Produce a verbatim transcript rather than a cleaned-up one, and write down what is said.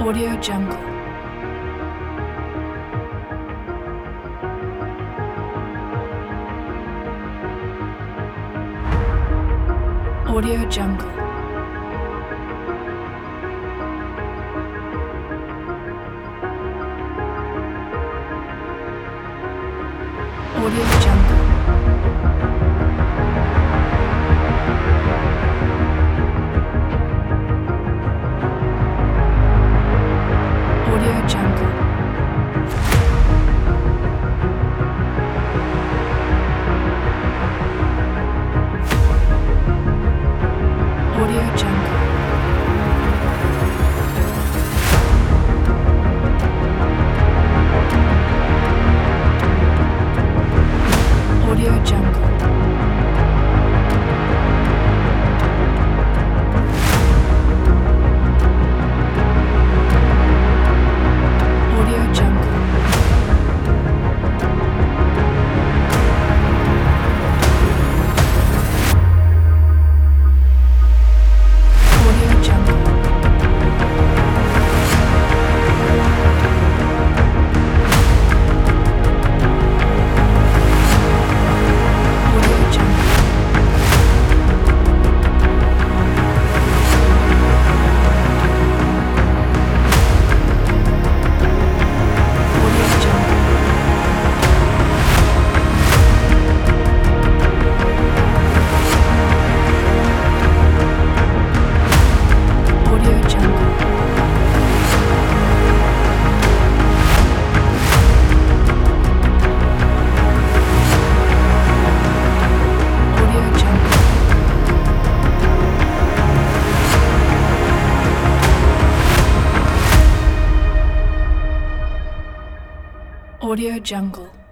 Audio Jungle. Audio Jungle. Audio Jungle. Audio Jungle. Audio Jungle. Audio Jungle. Audio Jungle. Audio Jungle. Audio Jungle. Audio Jungle. Audio Jungle. Audio Jungle. Audio Jungle.